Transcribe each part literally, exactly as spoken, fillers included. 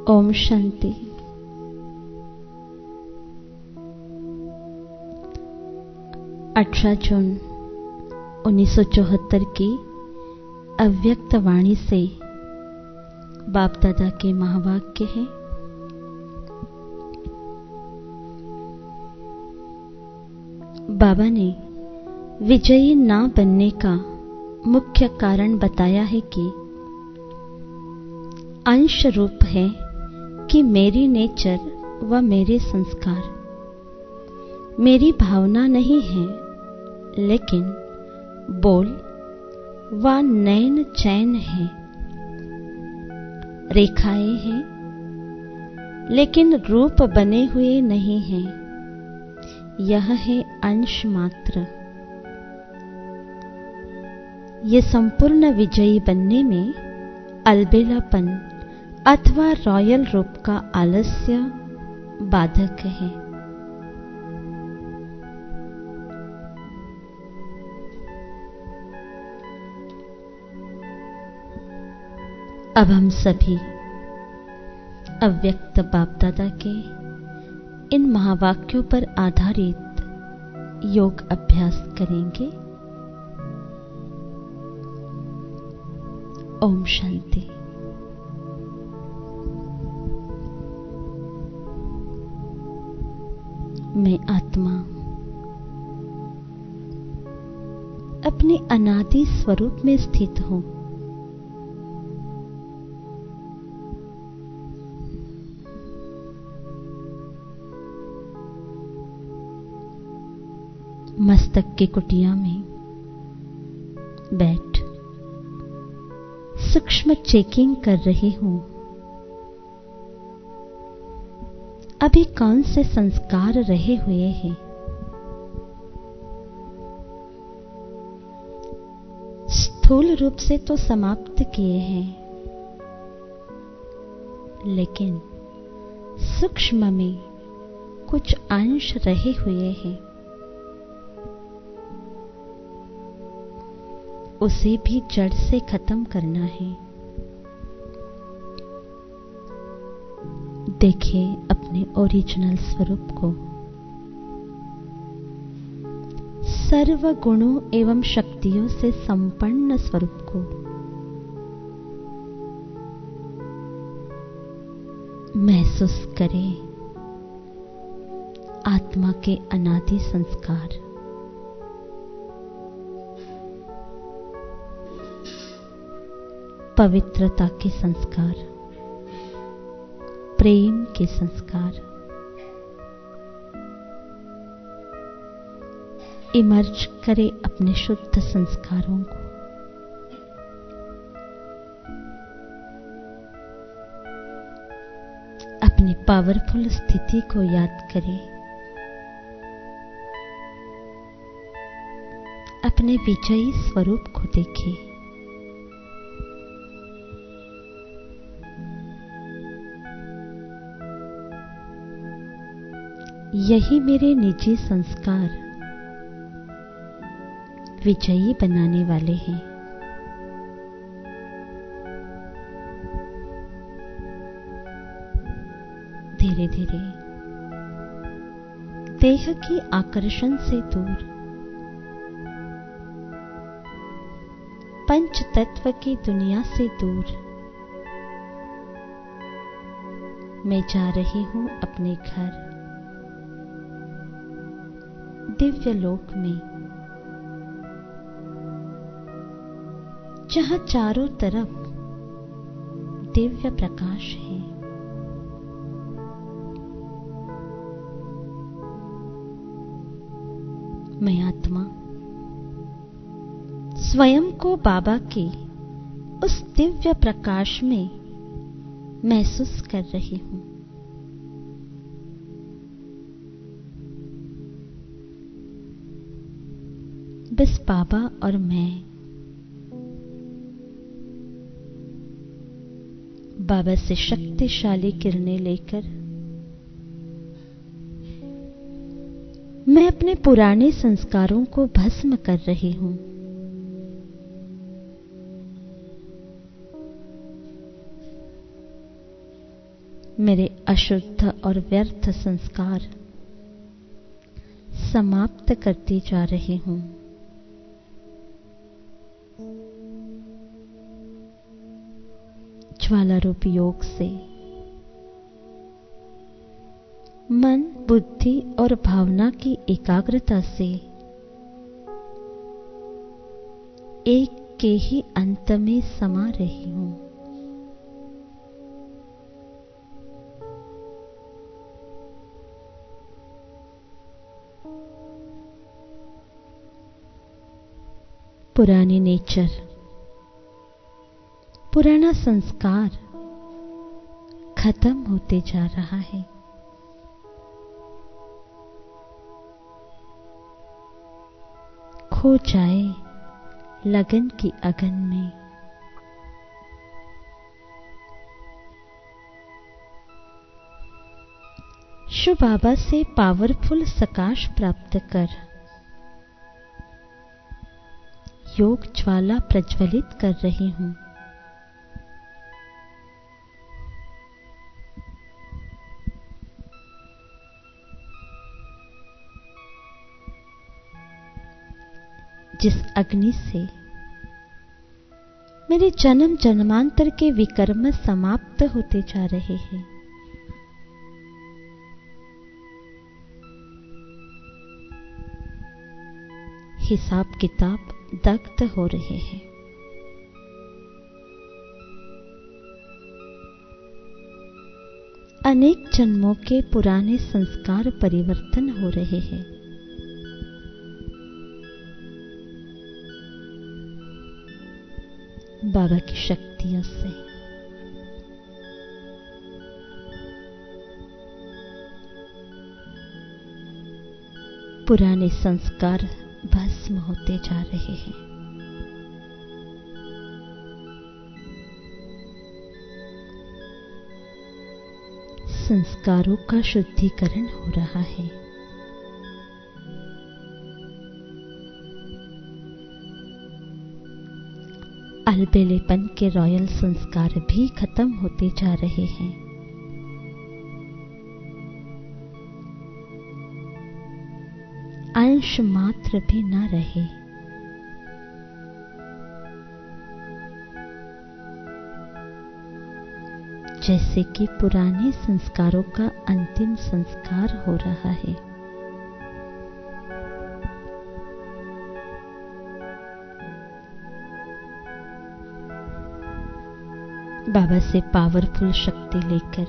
ओम शांति। अठारह जून उन्नीस सौ चौहत्तर की अव्यक्त वाणी से बाप दादा के महावाक्य हैं। बाबा ने विजयी ना बनने का मुख्य कारण बताया है कि अंश रूप है कि मेरी नेचर व मेरे संस्कार मेरी भावना नहीं है, लेकिन बोल व नयन चैन है। रेखाएं हैं, लेकिन रूप बने हुए नहीं हैं। यह है अंश मात्र। ये संपूर्ण विजयी बनने में अलबेलापन अथवा रॉयल रूप का आलस्य बाधक है। अब हम सभी अव्यक्त बाप दादा के इन महावाक्यों पर आधारित योग अभ्यास करेंगे। ओम शांति। मैं आत्मा अपने अनादि स्वरूप में स्थित हूं। मस्तक की कुटिया में बैठ सूक्ष्म चेकिंग कर रही हूं। अभी कौन से संस्कार रहे हुए हैं? स्थूल रूप से तो समाप्त किए हैं, लेकिन सूक्ष्म में कुछ अंश रहे हुए हैं। उसे भी जड़ से खत्म करना है। देखिए अपने ओरिजिनल स्वरूप को, सर्व गुणों एवं शक्तियों से संपन्न स्वरूप को। महसूस करें आत्मा के अनादि संस्कार। पवित्रता के संस्कार, प्रेम के संस्कार इमर्ज करे अपने शुद्ध संस्कारों को। अपनी पावरफुल स्थिति को याद करें। अपने विजयी स्वरूप को देखें। यही मेरे निजी संस्कार विजयी बनाने वाले हैं। धीरे धीरे देह की आकर्षण से दूर पंच तत्व की दुनिया से दूर मैं जा रही हूं अपने घर दिव्य लोक में, जहां चारों तरफ दिव्य प्रकाश है। मैं आत्मा स्वयं को बाबा के उस दिव्य प्रकाश में महसूस कर रही हूं। बस बाबा और मैं, बाबा से शक्तिशाली किरणें लेकर मैं अपने पुराने संस्कारों को भस्म कर रही हूं। मेरे अशुद्ध और व्यर्थ संस्कार समाप्त करती जा रही हूं। ज्वाला रूप योग से मन, बुद्धि और भावना की एकाग्रता से एक के ही अंत में समा रही हूं। पुरानी नेचर, पुराना संस्कार खत्म होते जा रहा है। खो जाए लगन की अगन में। शिव बाबा से पावरफुल सकाश प्राप्त कर योग ज्वाला प्रज्वलित कर रही हूं। जिस अग्नि से मेरे जन्म जन्मांतर के विकर्म समाप्त होते जा रहे हैं, हिसाब किताब दग्ध हो रहे हैं। अनेक जन्मों के पुराने संस्कार परिवर्तन हो रहे हैं। बाबा की शक्तियों से पुराने संस्कार भस्म होते जा रहे हैं। संस्कारों का शुद्धिकरण हो रहा है। अलबेलेपन के रॉयल संस्कार भी खत्म होते जा रहे हैं। अंश मात्र भी न रहे। जैसे कि पुराने संस्कारों का अंतिम संस्कार हो रहा है। बाबा से पावरफुल शक्ति लेकर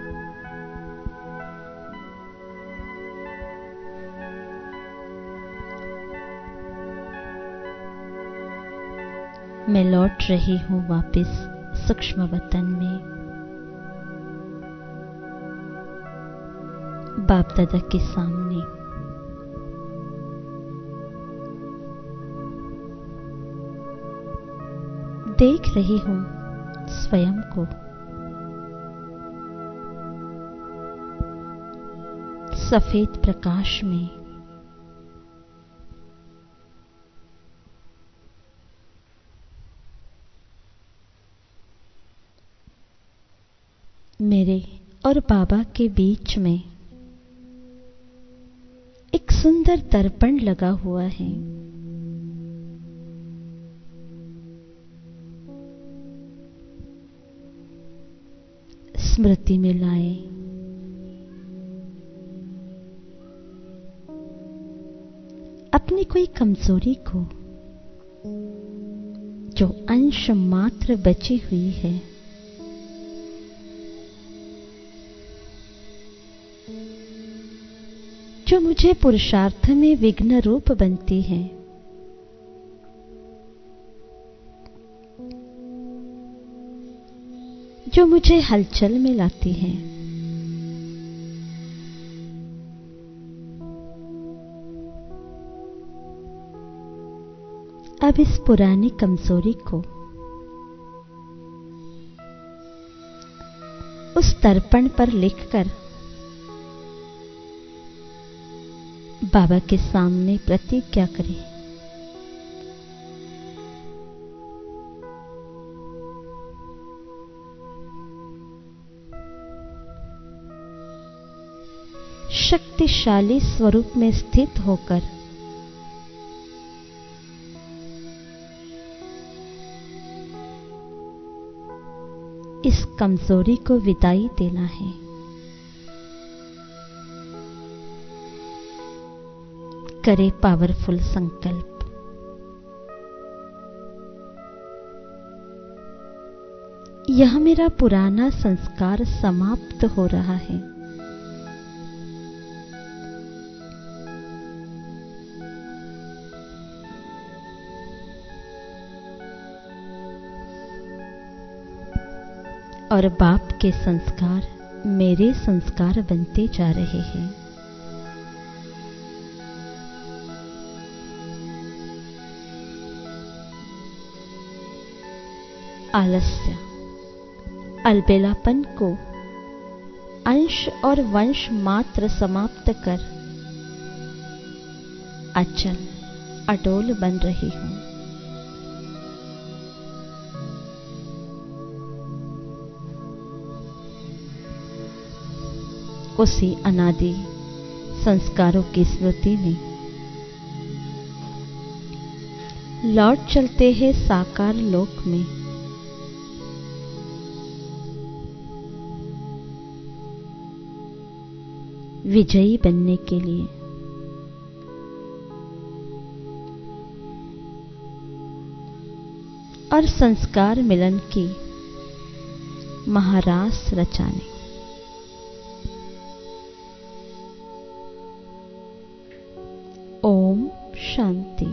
मैं लौट रही हूं वापस सूक्ष्म वतन में। बाप दादा के सामने देख रही हूं स्वयं को सफेद प्रकाश में। मेरे और बाबा के बीच में एक सुंदर दर्पण लगा हुआ है। स्मृति में लाए अपनी कोई कमजोरी को जो अंश मात्र बची हुई है, जो मुझे पुरुषार्थ में विघ्न रूप बनती है। जो मुझे हलचल में लाती है। अब इस पुरानी कमजोरी को उस दर्पण पर लिखकर बाबा के सामने प्रतिज्ञा करें। शक्तिशाली स्वरूप में स्थित होकर इस कमजोरी को विदाई देना है। करे पावरफुल संकल्प। यह मेरा पुराना संस्कार समाप्त हो रहा है। और बाप के संस्कार मेरे संस्कार बनते जा रहे हैं। आलस्य, अलबेलापन को अंश और वंश मात्र समाप्त कर अचल अडोल बन रही हूं। उसी अनादि संस्कारों की स्मृति में लौट चलते हैं साकार लोक में। विजयी बनने के लिए। और संस्कार मिलन की महारास रचाने। ओम शांति।